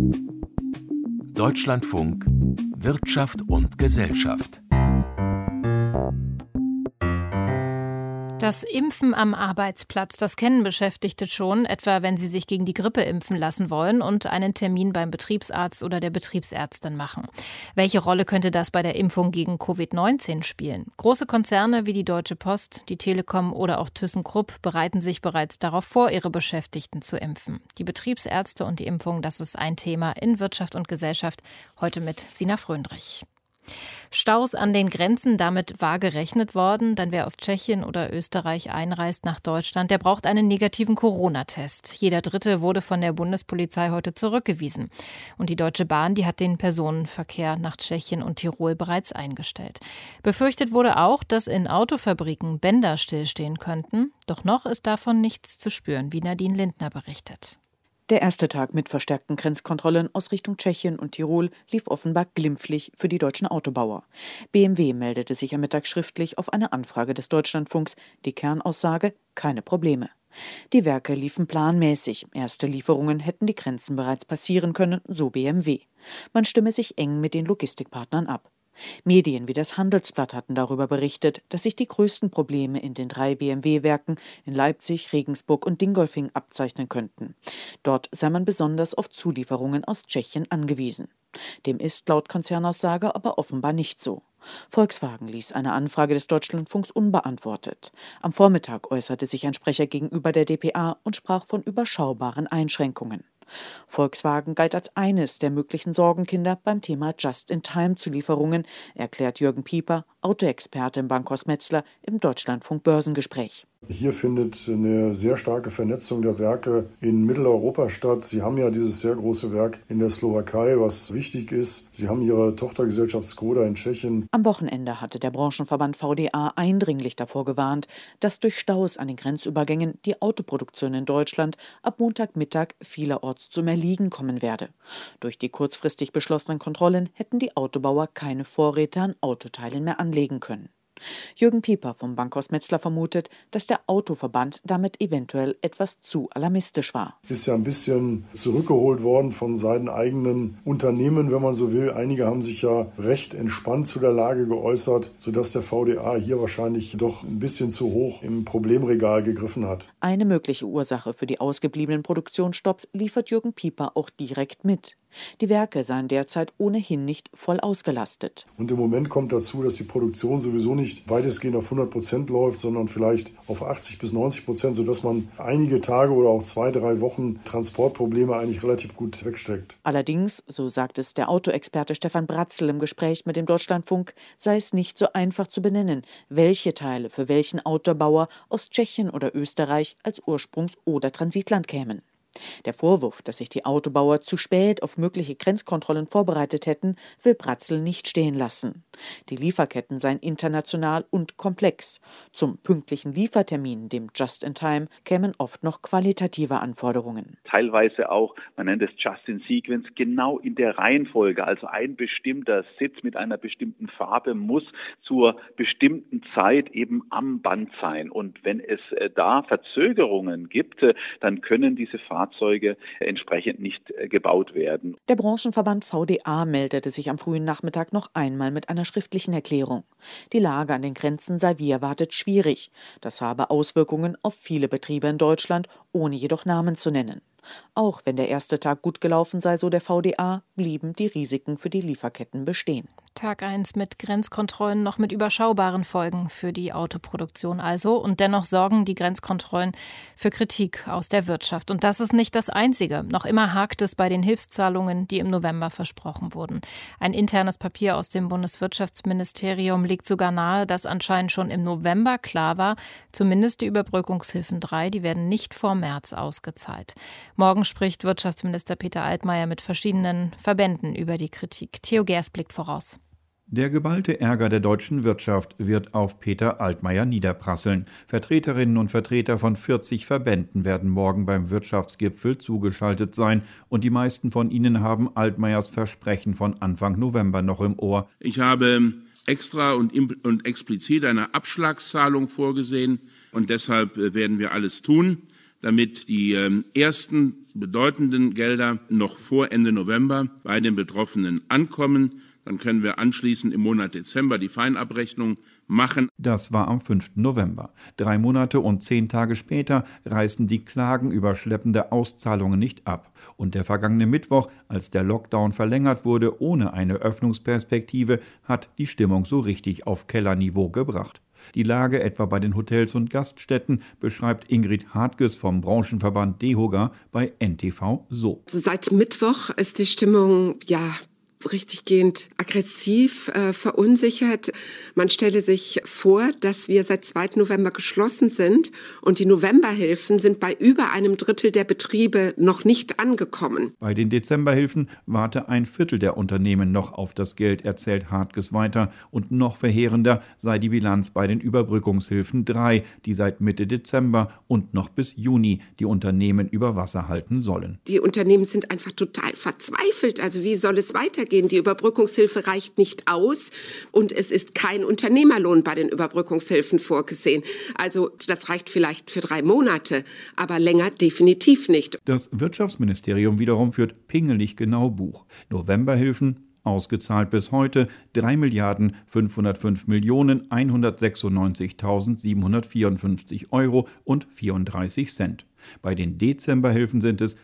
Deutschlandfunk Wirtschaft und Gesellschaft. Das Impfen am Arbeitsplatz, das kennen Beschäftigte schon, etwa wenn sie sich gegen die Grippe impfen lassen wollen und einen Termin beim Betriebsarzt oder der Betriebsärztin machen. Welche Rolle könnte das bei der Impfung gegen Covid-19 spielen? Große Konzerne wie die Deutsche Post, die Telekom oder auch ThyssenKrupp bereiten sich bereits darauf vor, ihre Beschäftigten zu impfen. Die Betriebsärzte und die Impfung, das ist ein Thema in Wirtschaft und Gesellschaft. Heute mit Sina Fröndrich. Staus an den Grenzen, damit war gerechnet worden, denn wer aus Tschechien oder Österreich einreist nach Deutschland, der braucht einen negativen Corona-Test. Jeder Dritte wurde von der Bundespolizei heute zurückgewiesen. Und die Deutsche Bahn, die hat den Personenverkehr nach Tschechien und Tirol bereits eingestellt. Befürchtet wurde auch, dass in Autofabriken Bänder stillstehen könnten. Doch noch ist davon nichts zu spüren, wie Nadine Lindner berichtet. Der erste Tag mit verstärkten Grenzkontrollen aus Richtung Tschechien und Tirol lief offenbar glimpflich für die deutschen Autobauer. BMW meldete sich am Mittag schriftlich auf eine Anfrage des Deutschlandfunks. Die Kernaussage: keine Probleme. Die Werke liefen planmäßig. Erste Lieferungen hätten die Grenzen bereits passieren können, so BMW. Man stimme sich eng mit den Logistikpartnern ab. Medien wie das Handelsblatt hatten darüber berichtet, dass sich die größten Probleme in den 3 BMW-Werken in Leipzig, Regensburg und Dingolfing abzeichnen könnten. Dort sei man besonders auf Zulieferungen aus Tschechien angewiesen. Dem ist laut Konzernaussage aber offenbar nicht so. Volkswagen ließ eine Anfrage des Deutschlandfunks unbeantwortet. Am Vormittag äußerte sich ein Sprecher gegenüber der dpa und sprach von überschaubaren Einschränkungen. Volkswagen galt als eines der möglichen Sorgenkinder beim Thema Just-in-Time-Zulieferungen, erklärt Jürgen Pieper, Autoexperte im Bankhaus Metzler, im Deutschlandfunk Börsengespräch. Hier findet eine sehr starke Vernetzung der Werke in Mitteleuropa statt. Sie haben ja dieses sehr große Werk in der Slowakei, was wichtig ist. Sie haben Ihre Tochtergesellschaft Skoda in Tschechien. Am Wochenende hatte der Branchenverband VDA eindringlich davor gewarnt, dass durch Staus an den Grenzübergängen die Autoproduktion in Deutschland ab Montagmittag vielerorts zum Erliegen kommen werde. Durch die kurzfristig beschlossenen Kontrollen hätten die Autobauer keine Vorräte an Autoteilen mehr anlegen können. Jürgen Pieper vom Bankhaus Metzler vermutet, dass der Autoverband damit eventuell etwas zu alarmistisch war. Ist ja ein bisschen zurückgeholt worden von seinen eigenen Unternehmen, wenn man so will. Einige haben sich ja recht entspannt zu der Lage geäußert, sodass der VDA hier wahrscheinlich doch ein bisschen zu hoch im Problemregal gegriffen hat. Eine mögliche Ursache für die ausgebliebenen Produktionsstopps liefert Jürgen Pieper auch direkt mit. Die Werke seien derzeit ohnehin nicht voll ausgelastet. Und im Moment kommt dazu, dass die Produktion sowieso nicht weitestgehend auf 100% läuft, sondern vielleicht auf 80-90%, sodass man einige Tage oder auch 2-3 Wochen Transportprobleme eigentlich relativ gut wegsteckt. Allerdings, so sagt es der Autoexperte Stefan Bratzl im Gespräch mit dem Deutschlandfunk, sei es nicht so einfach zu benennen, welche Teile für welchen Autobauer aus Tschechien oder Österreich als Ursprungs- oder Transitland kämen. Der Vorwurf, dass sich die Autobauer zu spät auf mögliche Grenzkontrollen vorbereitet hätten, will Bratzl nicht stehen lassen. Die Lieferketten seien international und komplex. Zum pünktlichen Liefertermin, dem Just-in-Time, kämen oft noch qualitative Anforderungen. Teilweise auch, man nennt es Just-in-Sequence, genau in der Reihenfolge. Also ein bestimmter Sitz mit einer bestimmten Farbe muss zur bestimmten Zeit eben am Band sein. Und wenn es da Verzögerungen gibt, dann können diese Fahrzeuge entsprechend nicht gebaut werden. Der Branchenverband VDA meldete sich am frühen Nachmittag noch einmal mit einer schriftlichen Erklärung. Die Lage an den Grenzen sei wie erwartet schwierig. Das habe Auswirkungen auf viele Betriebe in Deutschland, ohne jedoch Namen zu nennen. Auch wenn der erste Tag gut gelaufen sei, so der VDA, blieben die Risiken für die Lieferketten bestehen. Tag 1 mit Grenzkontrollen, noch mit überschaubaren Folgen für die Autoproduktion also. Und dennoch sorgen die Grenzkontrollen für Kritik aus der Wirtschaft. Und das ist nicht das Einzige. Noch immer hakt es bei den Hilfszahlungen, die im November versprochen wurden. Ein internes Papier aus dem Bundeswirtschaftsministerium legt sogar nahe, dass anscheinend schon im November klar war, zumindest die Überbrückungshilfen 3, die werden nicht vor März ausgezahlt. Morgen spricht Wirtschaftsminister Peter Altmaier mit verschiedenen Verbänden über die Kritik. Theo Gers blickt voraus. Der geballte Ärger der deutschen Wirtschaft wird auf Peter Altmaier niederprasseln. Vertreterinnen und Vertreter von 40 Verbänden werden morgen beim Wirtschaftsgipfel zugeschaltet sein. Und die meisten von ihnen haben Altmaiers Versprechen von Anfang November noch im Ohr. Ich habe extra und explizit eine Abschlagszahlung vorgesehen. Und deshalb werden wir alles tun, damit die ersten bedeutenden Gelder noch vor Ende November bei den Betroffenen ankommen. Dann können wir anschließend im Monat Dezember die Feinabrechnung machen. Das war am 5. November. 3 Monate und 10 Tage später reißen die Klagen über schleppende Auszahlungen nicht ab. Und der vergangene Mittwoch, als der Lockdown verlängert wurde ohne eine Öffnungsperspektive, hat die Stimmung so richtig auf Kellerniveau gebracht. Die Lage etwa bei den Hotels und Gaststätten beschreibt Ingrid Hartges vom Branchenverband DEHOGA bei NTV so. Also seit Mittwoch ist die Stimmung richtiggehend aggressiv, verunsichert. Man stelle sich vor, dass wir seit 2. November geschlossen sind und die Novemberhilfen sind bei über einem Drittel der Betriebe noch nicht angekommen. Bei den Dezemberhilfen warte ein Viertel der Unternehmen noch auf das Geld, erzählt Hartges weiter. Und noch verheerender sei die Bilanz bei den Überbrückungshilfen 3, die seit Mitte Dezember und noch bis Juni die Unternehmen über Wasser halten sollen. Die Unternehmen sind einfach total verzweifelt. Also wie soll es weitergehen? Die Überbrückungshilfe reicht nicht aus und es ist kein Unternehmerlohn bei den Überbrückungshilfen vorgesehen. Also das reicht vielleicht für 3 Monate, aber länger definitiv nicht. Das Wirtschaftsministerium wiederum führt pingelig genau Buch. Novemberhilfen ausgezahlt bis heute 3.505.196.754 Euro und 34 Cent. Bei den Dezemberhilfen sind es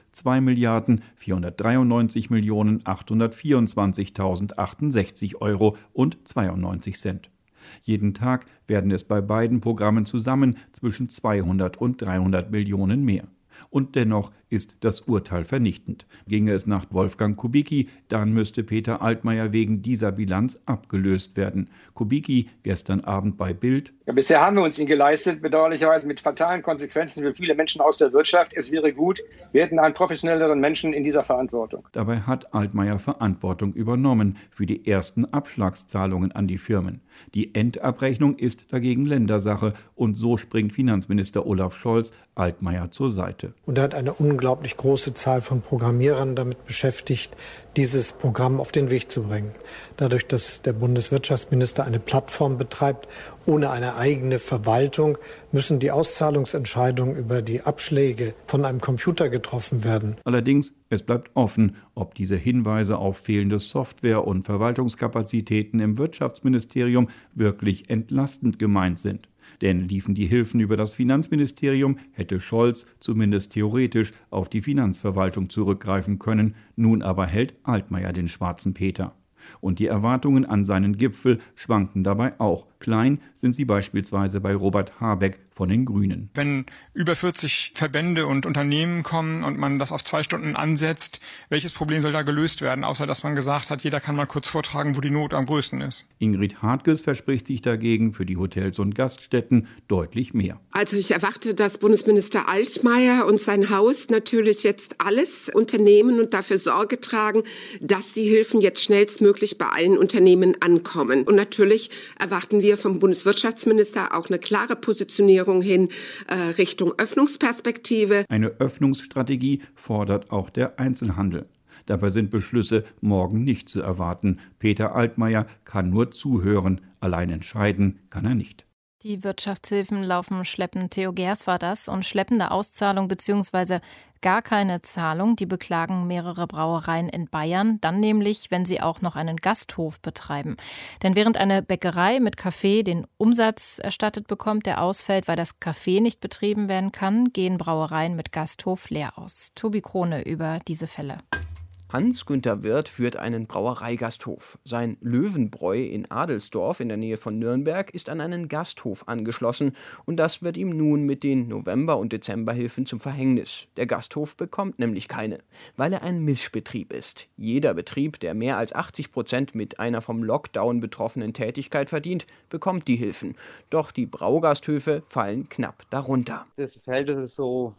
2.493.824.068 Euro und 92 Cent. Jeden Tag werden es bei beiden Programmen zusammen zwischen 200 und 300 Millionen mehr. Und dennoch ist das Urteil vernichtend. Ginge es nach Wolfgang Kubicki, dann müsste Peter Altmaier wegen dieser Bilanz abgelöst werden. Kubicki gestern Abend bei Bild. Ja, bisher haben wir uns ihn geleistet, bedauerlicherweise mit fatalen Konsequenzen für viele Menschen aus der Wirtschaft. Es wäre gut, wir hätten einen professionelleren Menschen in dieser Verantwortung. Dabei hat Altmaier Verantwortung übernommen für die ersten Abschlagszahlungen an die Firmen. Die Endabrechnung ist dagegen Ländersache und so springt Finanzminister Olaf Scholz Altmaier zur Seite. Und er hat eine unglaublich große Zahl von Programmierern damit beschäftigt, dieses Programm auf den Weg zu bringen. Dadurch, dass der Bundeswirtschaftsminister eine Plattform betreibt, ohne eine eigene Verwaltung, müssen die Auszahlungsentscheidungen über die Abschläge von einem Computer getroffen werden. Allerdings, es bleibt offen, ob diese Hinweise auf fehlende Software und Verwaltungskapazitäten im Wirtschaftsministerium wirklich entlastend gemeint sind. Denn liefen die Hilfen über das Finanzministerium, hätte Scholz zumindest theoretisch auf die Finanzverwaltung zurückgreifen können. Nun aber hält Altmaier den schwarzen Peter. Und die Erwartungen an seinen Gipfel schwanken dabei auch. Klein sind sie beispielsweise bei Robert Habeck von den Grünen. Wenn über 40 Verbände und Unternehmen kommen und man das auf 2 Stunden ansetzt, welches Problem soll da gelöst werden, außer dass man gesagt hat, jeder kann mal kurz vortragen, wo die Not am größten ist. Ingrid Hartges verspricht sich dagegen für die Hotels und Gaststätten deutlich mehr. Also ich erwarte, dass Bundesminister Altmaier und sein Haus natürlich jetzt alles unternehmen und dafür Sorge tragen, dass die Hilfen jetzt schnellstmöglich bei allen Unternehmen ankommen. Und natürlich erwarten wir vom Bundeswirtschaftsminister auch eine klare Positionierung hin Richtung Öffnungsperspektive. Eine Öffnungsstrategie fordert auch der Einzelhandel. Dabei sind Beschlüsse morgen nicht zu erwarten. Peter Altmaier kann nur zuhören, allein entscheiden kann er nicht. Die Wirtschaftshilfen laufen schleppend. Theo Gers war das. Und schleppende Auszahlung bzw. gar keine Zahlung, die beklagen mehrere Brauereien in Bayern. Dann nämlich, wenn sie auch noch einen Gasthof betreiben. Denn während eine Bäckerei mit Kaffee den Umsatz erstattet bekommt, der ausfällt, weil das Café nicht betrieben werden kann, gehen Brauereien mit Gasthof leer aus. Tobi Krone über diese Fälle. Hans-Günther Wirth führt einen Brauereigasthof. Sein Löwenbräu in Adelsdorf in der Nähe von Nürnberg ist an einen Gasthof angeschlossen und das wird ihm nun mit den November- und Dezemberhilfen zum Verhängnis. Der Gasthof bekommt nämlich keine, weil er ein Mischbetrieb ist. Jeder Betrieb, der mehr als 80% mit einer vom Lockdown betroffenen Tätigkeit verdient, bekommt die Hilfen. Doch die Braugasthöfe fallen knapp darunter. Das Verhältnis ist so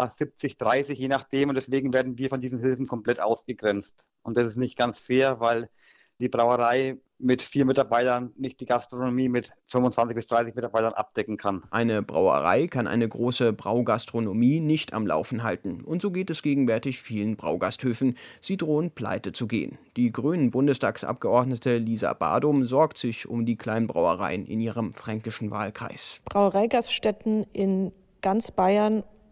70-30, je nachdem. Und deswegen werden wir von diesen Hilfen komplett ausgegrenzt. Und das ist nicht ganz fair, weil die Brauerei mit 4 Mitarbeitern nicht die Gastronomie mit 25 bis 30 Mitarbeitern abdecken kann. Eine Brauerei kann eine große Braugastronomie nicht am Laufen halten. Und so geht es gegenwärtig vielen Braugasthöfen. Sie drohen pleite zu gehen. Die Grünen-Bundestagsabgeordnete Lisa Badum sorgt sich um die kleinen Brauereien in ihrem fränkischen Wahlkreis. Brauereigaststätten in ganz Bayern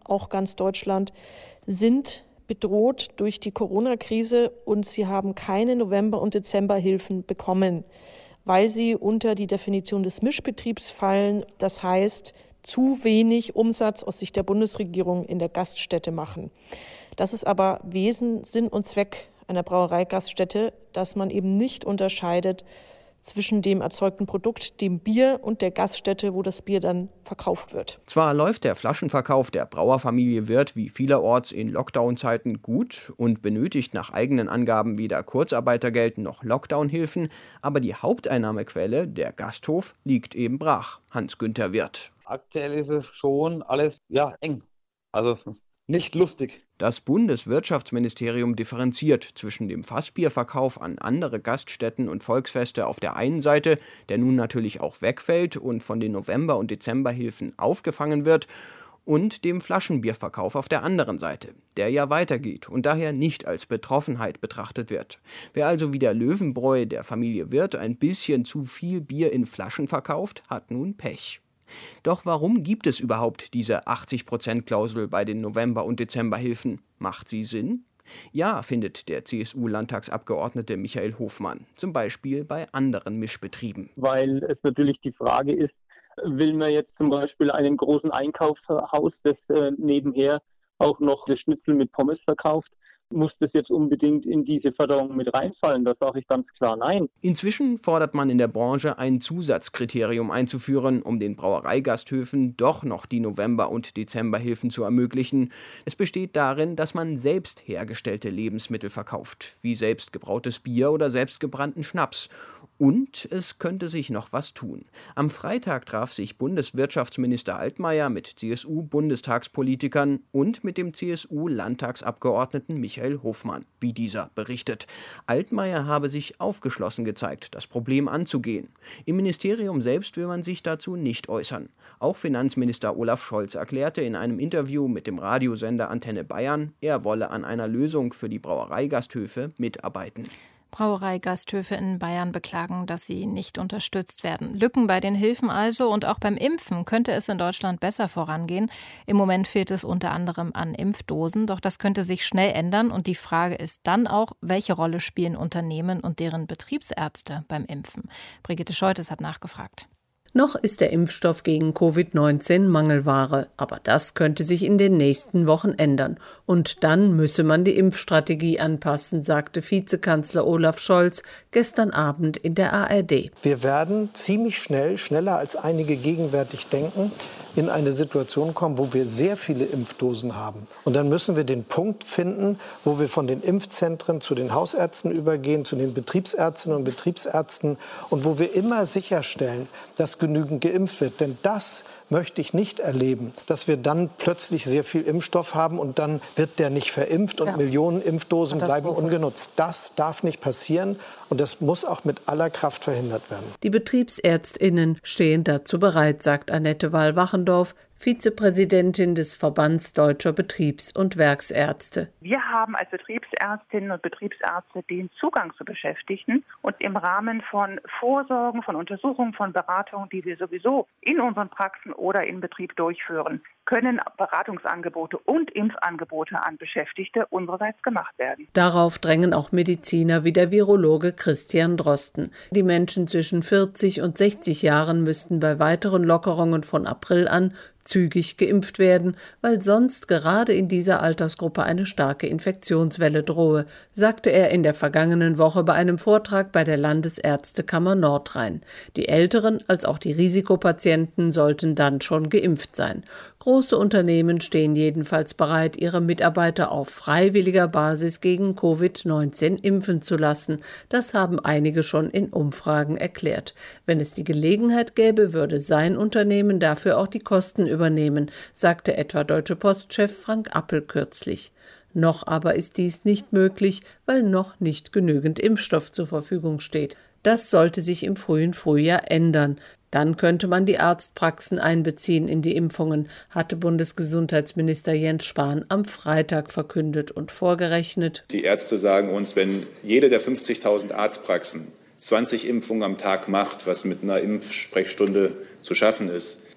auch ganz Deutschland, sind bedroht durch die Corona-Krise und sie haben keine November- und Dezemberhilfen bekommen, weil sie unter die Definition des Mischbetriebs fallen. Das heißt, zu wenig Umsatz aus Sicht der Bundesregierung in der Gaststätte machen. Das ist aber Wesen, Sinn und Zweck einer Brauereigaststätte, dass man eben nicht unterscheidet zwischen dem erzeugten Produkt, dem Bier und der Gaststätte, wo das Bier dann verkauft wird. Zwar läuft der Flaschenverkauf der Brauerfamilie Wirth wie vielerorts in Lockdown-Zeiten gut und benötigt nach eigenen Angaben weder Kurzarbeitergeld noch Lockdown-Hilfen, aber die Haupteinnahmequelle, der Gasthof, liegt eben brach. Hans-Günther Wirth. Aktuell ist es schon alles eng. Also nicht lustig. Das Bundeswirtschaftsministerium differenziert zwischen dem Fassbierverkauf an andere Gaststätten und Volksfeste auf der einen Seite, der nun natürlich auch wegfällt und von den November- und Dezemberhilfen aufgefangen wird, und dem Flaschenbierverkauf auf der anderen Seite, der ja weitergeht und daher nicht als Betroffenheit betrachtet wird. Wer also wie der Löwenbräu der Familie Wirth ein bisschen zu viel Bier in Flaschen verkauft, hat nun Pech. Doch warum gibt es überhaupt diese 80%-Klausel bei den November- und Dezemberhilfen? Macht sie Sinn? Ja, findet der CSU-Landtagsabgeordnete Michael Hofmann, zum Beispiel bei anderen Mischbetrieben. Weil es natürlich die Frage ist, will man jetzt zum Beispiel einen großen Einkaufshaus, das nebenher auch noch das Schnitzel mit Pommes verkauft, muss das jetzt unbedingt in diese Förderung mit reinfallen? Da sage ich ganz klar nein. Inzwischen fordert man in der Branche, ein Zusatzkriterium einzuführen, um den Brauereigasthöfen doch noch die November- und Dezemberhilfen zu ermöglichen. Es besteht darin, dass man selbst hergestellte Lebensmittel verkauft, wie selbst gebrautes Bier oder selbstgebrannten Schnaps. Und es könnte sich noch was tun. Am Freitag traf sich Bundeswirtschaftsminister Altmaier mit CSU-Bundestagspolitikern und mit dem CSU-Landtagsabgeordneten Michael Hofmann, wie dieser berichtet. Altmaier habe sich aufgeschlossen gezeigt, das Problem anzugehen. Im Ministerium selbst will man sich dazu nicht äußern. Auch Finanzminister Olaf Scholz erklärte in einem Interview mit dem Radiosender Antenne Bayern, er wolle an einer Lösung für die Brauereigasthöfe mitarbeiten. Brauereigasthöfe in Bayern beklagen, dass sie nicht unterstützt werden. Lücken bei den Hilfen also, und auch beim Impfen könnte es in Deutschland besser vorangehen. Im Moment fehlt es unter anderem an Impfdosen, doch das könnte sich schnell ändern, und die Frage ist dann auch, welche Rolle spielen Unternehmen und deren Betriebsärzte beim Impfen? Brigitte Scholtes hat nachgefragt. Noch ist der Impfstoff gegen Covid-19 Mangelware, aber das könnte sich in den nächsten Wochen ändern. Und dann müsse man die Impfstrategie anpassen, sagte Vizekanzler Olaf Scholz gestern Abend in der ARD. Wir werden ziemlich schnell, schneller als einige gegenwärtig denken, in eine Situation kommen, wo wir sehr viele Impfdosen haben. Und dann müssen wir den Punkt finden, wo wir von den Impfzentren zu den Hausärzten übergehen, zu den Betriebsärztinnen und Betriebsärzten, und wo wir immer sicherstellen, dass genügend geimpft wird. Denn das möchte ich nicht erleben, dass wir dann plötzlich sehr viel Impfstoff haben und dann wird der nicht verimpft und Millionen Impfdosen bleiben ungenutzt. Das darf nicht passieren und das muss auch mit aller Kraft verhindert werden. Die BetriebsärztInnen stehen dazu bereit, sagt Annette Wahl-Wachendorf, Vizepräsidentin des Verbands Deutscher Betriebs- und Werksärzte. Wir haben als Betriebsärztinnen und Betriebsärzte den Zugang zu Beschäftigten, und im Rahmen von Vorsorgen, von Untersuchungen, von Beratungen, die wir sowieso in unseren Praxen oder im Betrieb durchführen, können Beratungsangebote und Impfangebote an Beschäftigte unsererseits gemacht werden. Darauf drängen auch Mediziner wie der Virologe Christian Drosten. Die Menschen zwischen 40 und 60 Jahren müssten bei weiteren Lockerungen von April an zügig geimpft werden, weil sonst gerade in dieser Altersgruppe eine starke Infektionswelle drohe, sagte er in der vergangenen Woche bei einem Vortrag bei der Landesärztekammer Nordrhein. Die Älteren als auch die Risikopatienten sollten dann schon geimpft sein. Große Unternehmen stehen jedenfalls bereit, ihre Mitarbeiter auf freiwilliger Basis gegen Covid-19 impfen zu lassen. Das haben einige schon in Umfragen erklärt. Wenn es die Gelegenheit gäbe, würde sein Unternehmen dafür auch die Kosten übernehmen, sagte etwa Deutsche Post-Chef Frank Appel kürzlich. Noch aber ist dies nicht möglich, weil noch nicht genügend Impfstoff zur Verfügung steht. Das sollte sich im frühen Frühjahr ändern. Dann könnte man die Arztpraxen einbeziehen in die Impfungen, hatte Bundesgesundheitsminister Jens Spahn am Freitag verkündet und vorgerechnet. Die Ärzte sagen uns, wenn jede der 50.000 Arztpraxen 20 Impfungen am Tag macht, was mit einer Impfsprechstunde zu schaffen ist,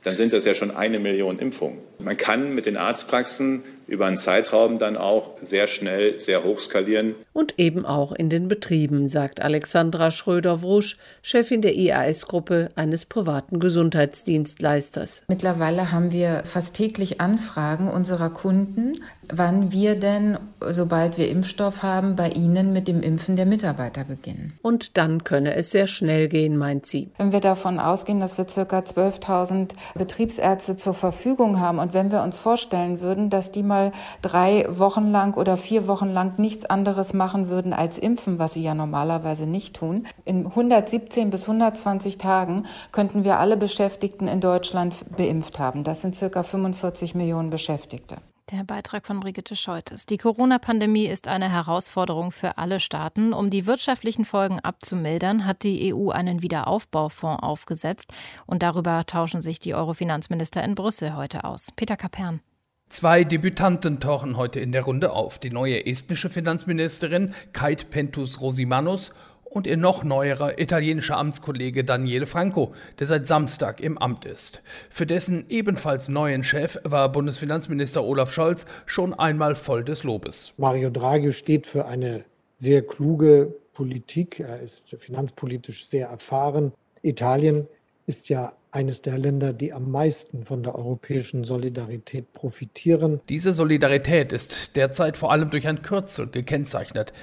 dann sind das ja schon 1 Million Impfungen. Man kann mit den Arztpraxen über einen Zeitraum dann auch sehr schnell, sehr hoch skalieren. Und eben auch in den Betrieben, sagt Alexandra Schröder-Wrusch, Chefin der IAS-Gruppe eines privaten Gesundheitsdienstleisters. Mittlerweile haben wir fast täglich Anfragen unserer Kunden, wann wir denn, sobald wir Impfstoff haben, bei ihnen mit dem Impfen der Mitarbeiter beginnen. Und dann könne es sehr schnell gehen, meint sie. Wenn wir davon ausgehen, dass wir ca. 12.000 Betriebsärzte zur Verfügung haben und wenn wir uns vorstellen würden, dass die mal 3 Wochen lang oder 4 Wochen lang nichts anderes machen würden als impfen, was sie ja normalerweise nicht tun, in 117 bis 120 Tagen könnten wir alle Beschäftigten in Deutschland beimpft haben. Das sind ca. 45 Millionen Beschäftigte. Der Beitrag von Brigitte Scheutes. Die Corona-Pandemie ist eine Herausforderung für alle Staaten. Um die wirtschaftlichen Folgen abzumildern, hat die EU einen Wiederaufbaufonds aufgesetzt. Und darüber tauschen sich die Euro-Finanzminister in Brüssel heute aus. Peter Kapern. 2 Debütanten tauchen heute in der Runde auf. Die neue estnische Finanzministerin Keit Pentus-Rosimanus und ihr noch neuerer italienischer Amtskollege Daniele Franco, der seit Samstag im Amt ist. Für dessen ebenfalls neuen Chef war Bundesfinanzminister Olaf Scholz schon einmal voll des Lobes. Mario Draghi steht für eine sehr kluge Politik. Er ist finanzpolitisch sehr erfahren. Italien ist ja eines der Länder, die am meisten von der europäischen Solidarität profitieren. Diese Solidarität ist derzeit vor allem durch ein Kürzel gekennzeichnet.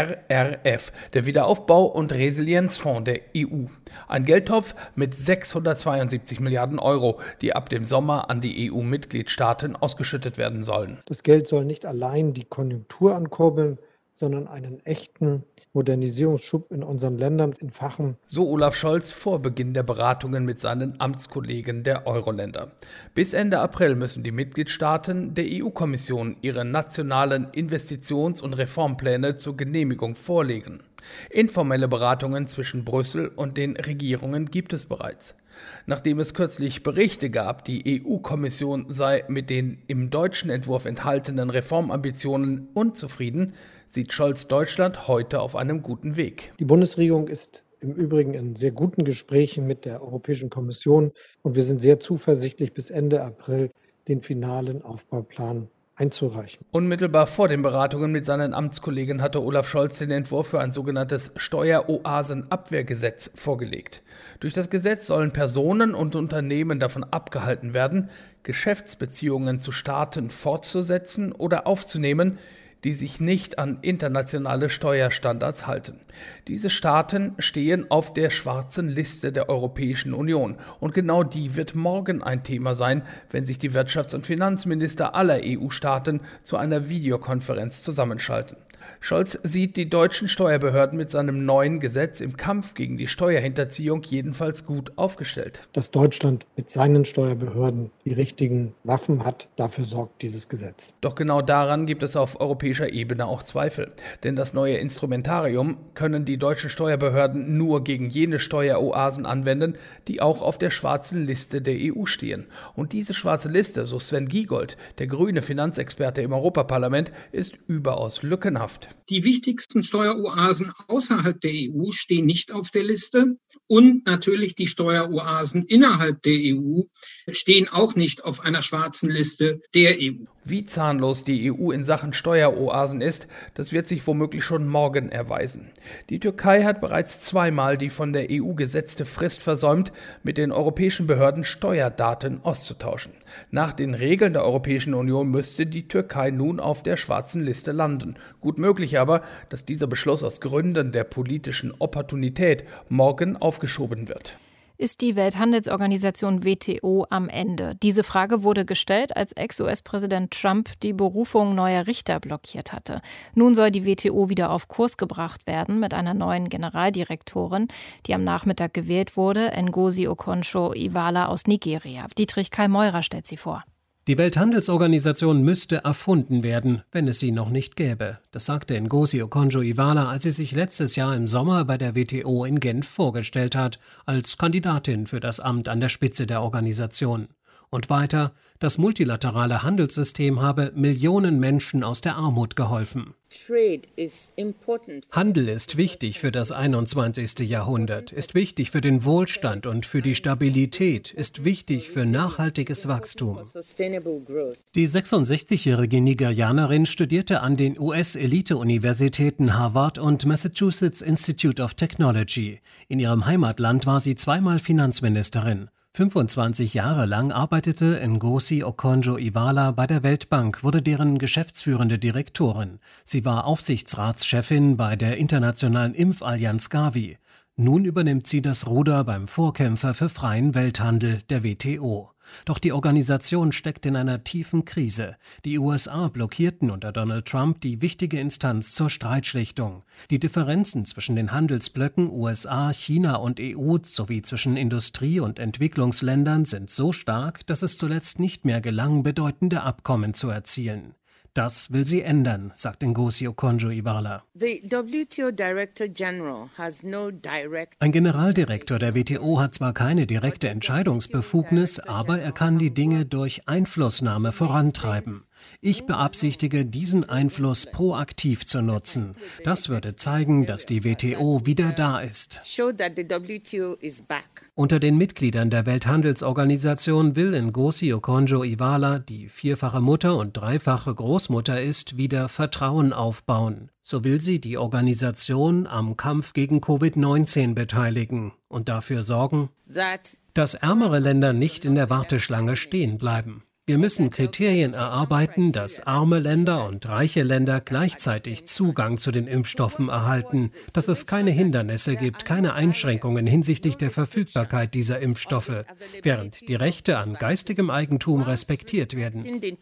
RRF, der Wiederaufbau- und Resilienzfonds der EU. Ein Geldtopf mit 672 Milliarden Euro, die ab dem Sommer an die EU-Mitgliedstaaten ausgeschüttet werden sollen. Das Geld soll nicht allein die Konjunktur ankurbeln, sondern einen echten Modernisierungsschub in unseren Ländern entfachen. So Olaf Scholz vor Beginn der Beratungen mit seinen Amtskollegen der Euro-Länder. Bis Ende April müssen die Mitgliedstaaten der EU-Kommission ihre nationalen Investitions- und Reformpläne zur Genehmigung vorlegen. Informelle Beratungen zwischen Brüssel und den Regierungen gibt es bereits. Nachdem es kürzlich Berichte gab, die EU-Kommission sei mit den im deutschen Entwurf enthaltenen Reformambitionen unzufrieden, sieht Scholz Deutschland heute auf einem guten Weg. Die Bundesregierung ist im Übrigen in sehr guten Gesprächen mit der Europäischen Kommission und wir sind sehr zuversichtlich, bis Ende April den finalen Aufbauplan einzureichen. Unmittelbar vor den Beratungen mit seinen Amtskollegen hatte Olaf Scholz den Entwurf für ein sogenanntes Steueroasenabwehrgesetz vorgelegt. Durch das Gesetz sollen Personen und Unternehmen davon abgehalten werden, Geschäftsbeziehungen zu Staaten fortzusetzen oder aufzunehmen, die sich nicht an internationale Steuerstandards halten. Diese Staaten stehen auf der schwarzen Liste der Europäischen Union. Und genau die wird morgen ein Thema sein, wenn sich die Wirtschafts- und Finanzminister aller EU-Staaten zu einer Videokonferenz zusammenschalten. Scholz sieht die deutschen Steuerbehörden mit seinem neuen Gesetz im Kampf gegen die Steuerhinterziehung jedenfalls gut aufgestellt. Dass Deutschland mit seinen Steuerbehörden die richtigen Waffen hat, dafür sorgt dieses Gesetz. Doch genau daran gibt es auf europäischer Ebene auch Zweifel. Denn das neue Instrumentarium können die deutschen Steuerbehörden nur gegen jene Steueroasen anwenden, die auch auf der schwarzen Liste der EU stehen. Und diese schwarze Liste, so Sven Giegold, der grüne Finanzexperte im Europaparlament, ist überaus lückenhaft. Die wichtigsten Steueroasen außerhalb der EU stehen nicht auf der Liste und natürlich die Steueroasen innerhalb der EU stehen auch nicht auf einer schwarzen Liste der EU. Wie zahnlos die EU in Sachen Steueroasen ist, das wird sich womöglich schon morgen erweisen. Die Türkei hat bereits 2-mal die von der EU gesetzte Frist versäumt, mit den europäischen Behörden Steuerdaten auszutauschen. Nach den Regeln der Europäischen Union müsste die Türkei nun auf der schwarzen Liste landen. Gut möglich aber, dass dieser Beschluss aus Gründen der politischen Opportunität morgen aufgeschoben wird. Ist die Welthandelsorganisation WTO am Ende? Diese Frage wurde gestellt, als Ex-US-Präsident Trump die Berufung neuer Richter blockiert hatte. Nun soll die WTO wieder auf Kurs gebracht werden mit einer neuen Generaldirektorin, die am Nachmittag gewählt wurde, Ngozi Okonjo-Iweala aus Nigeria. Dietrich Karl-Meurer stellt sie vor. Die Welthandelsorganisation müsste erfunden werden, wenn es sie noch nicht gäbe. Das sagte Ngozi Okonjo-Iweala, als sie sich letztes Jahr im Sommer bei der WTO in Genf vorgestellt hat, als Kandidatin für das Amt an der Spitze der Organisation. Und weiter, das multilaterale Handelssystem habe Millionen Menschen aus der Armut geholfen. Handel ist wichtig für das 21. Jahrhundert, ist wichtig für den Wohlstand und für die Stabilität, ist wichtig für nachhaltiges Wachstum. Die 66-jährige Nigerianerin studierte an den US-Elite-Universitäten Harvard und Massachusetts Institute of Technology. In ihrem Heimatland war sie zweimal Finanzministerin. 25 Jahre lang arbeitete Ngozi Okonjo-Iweala bei der Weltbank, wurde deren geschäftsführende Direktorin. Sie war Aufsichtsratschefin bei der internationalen Impfallianz Gavi. Nun übernimmt sie das Ruder beim Vorkämpfer für freien Welthandel, der WTO. Doch die Organisation steckt in einer tiefen Krise. Die USA blockierten unter Donald Trump die wichtige Instanz zur Streitschlichtung. Die Differenzen zwischen den Handelsblöcken USA, China und EU sowie zwischen Industrie- und Entwicklungsländern sind so stark, dass es zuletzt nicht mehr gelang, bedeutende Abkommen zu erzielen. Das will sie ändern, sagt Ngozi Okonjo-Iweala. Ein Generaldirektor der WTO hat zwar keine direkte Entscheidungsbefugnis, aber er kann die Dinge durch Einflussnahme vorantreiben. Ich beabsichtige, diesen Einfluss proaktiv zu nutzen. Das würde zeigen, dass die WTO wieder da ist. Unter den Mitgliedern der Welthandelsorganisation will Ngozi Okonjo-Iweala, die vierfache Mutter und dreifache Großmutter ist, wieder Vertrauen aufbauen. So will sie die Organisation am Kampf gegen Covid-19 beteiligen und dafür sorgen, dass ärmere Länder nicht in der Warteschlange stehen bleiben. Wir müssen Kriterien erarbeiten, dass arme Länder und reiche Länder gleichzeitig Zugang zu den Impfstoffen erhalten, dass es keine Hindernisse gibt, keine Einschränkungen hinsichtlich der Verfügbarkeit dieser Impfstoffe, während die Rechte an geistigem Eigentum respektiert werden.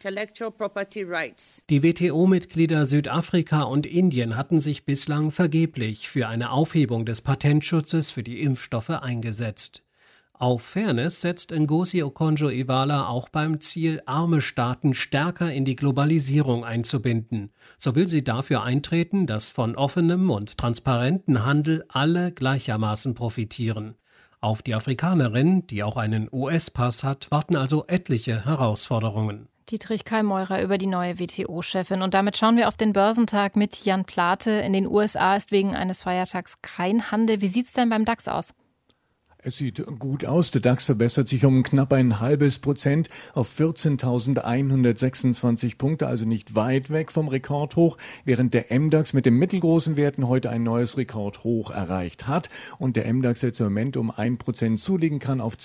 Die WTO-Mitglieder Südafrika und Indien hatten sich bislang vergeblich für eine Aufhebung des Patentschutzes für die Impfstoffe eingesetzt. Auf Fairness setzt Ngozi Okonjo-Iweala auch beim Ziel, arme Staaten stärker in die Globalisierung einzubinden. So will sie dafür eintreten, dass von offenem und transparentem Handel alle gleichermaßen profitieren. Auf die Afrikanerin, die auch einen US-Pass hat, warten also etliche Herausforderungen. Dietrich Kallmeurer über die neue WTO-Chefin. Und damit schauen wir auf den Börsentag mit Jan Plate. In den USA ist wegen eines Feiertags kein Handel. Wie sieht es denn beim DAX aus? Es sieht gut aus. Der DAX verbessert sich um knapp 0,5% auf 14.126 Punkte, also nicht weit weg vom Rekordhoch, während der MDAX mit den mittelgroßen Werten heute ein neues Rekordhoch erreicht hat und der MDAX jetzt im Moment um 1% zulegen kann auf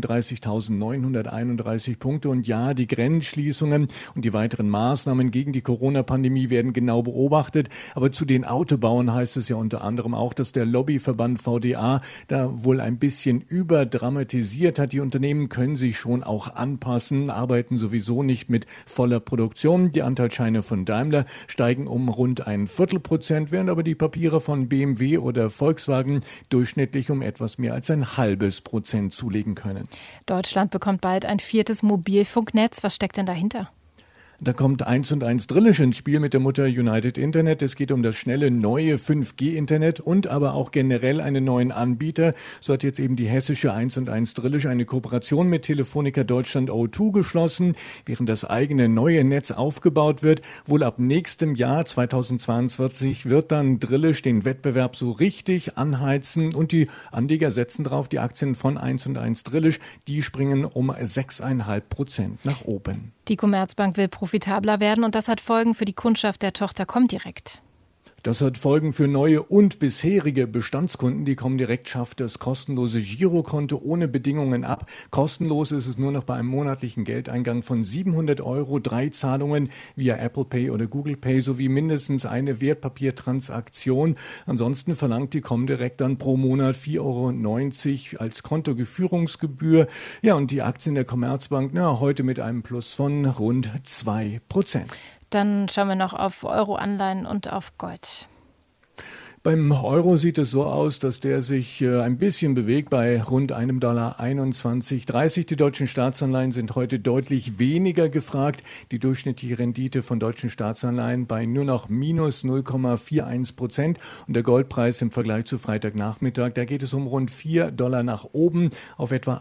32.931 Punkte. Und ja, die Grenzschließungen und die weiteren Maßnahmen gegen die Corona-Pandemie werden genau beobachtet. Aber zu den Autobauern heißt es ja unter anderem auch, dass der Lobbyverband VDA da wohl ein bisschen überdramatisiert hat. Die Unternehmen können sich schon auch anpassen, arbeiten sowieso nicht mit voller Produktion. Die Anteilsscheine von Daimler steigen um rund 0,25%, während aber die Papiere von BMW oder Volkswagen durchschnittlich um etwas mehr als 0,5% zulegen können. Deutschland bekommt bald ein 4. Mobilfunknetz. Was steckt denn dahinter? Da kommt 1&1 Drillisch ins Spiel mit der Mutter United Internet. Es geht um das schnelle neue 5G-Internet und aber auch generell einen neuen Anbieter. So hat jetzt eben die hessische 1&1 Drillisch eine Kooperation mit Telefonica Deutschland O2 geschlossen, während das eigene neue Netz aufgebaut wird. Wohl ab nächstem Jahr 2022 wird dann Drillisch den Wettbewerb so richtig anheizen und die Anleger setzen drauf, die Aktien von 1&1 Drillisch, die springen um 6,5% nach oben. Die Commerzbank will profitabler werden und das hat Folgen für die Kundschaft der Tochter Comdirect. Das hat Folgen für neue und bisherige Bestandskunden. Die Comdirect schafft das kostenlose Girokonto ohne Bedingungen ab. Kostenlos ist es nur noch bei einem monatlichen Geldeingang von 700 €, 3 Zahlungen via Apple Pay oder Google Pay sowie mindestens eine Wertpapiertransaktion. Ansonsten verlangt die Comdirect dann pro Monat 4,90 € als Kontogeführungsgebühr. Ja, und die Aktien der Commerzbank, heute mit einem Plus von rund 2%. Dann schauen wir noch auf Euro-Anleihen und auf Gold. Beim Euro sieht es so aus, dass der sich ein bisschen bewegt bei rund $1,2130. Die deutschen Staatsanleihen sind heute deutlich weniger gefragt. Die durchschnittliche Rendite von deutschen Staatsanleihen bei nur noch minus 0,41%. Und der Goldpreis im Vergleich zu Freitagnachmittag, da geht es um rund $4 nach oben auf etwa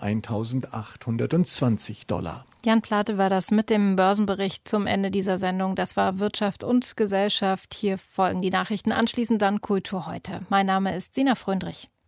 $1.820. Jan Plate war das mit dem Börsenbericht zum Ende dieser Sendung. Das war Wirtschaft und Gesellschaft. Hier folgen die Nachrichten, anschließend dann Kultur heute. Mein Name ist Sina Fröndrich.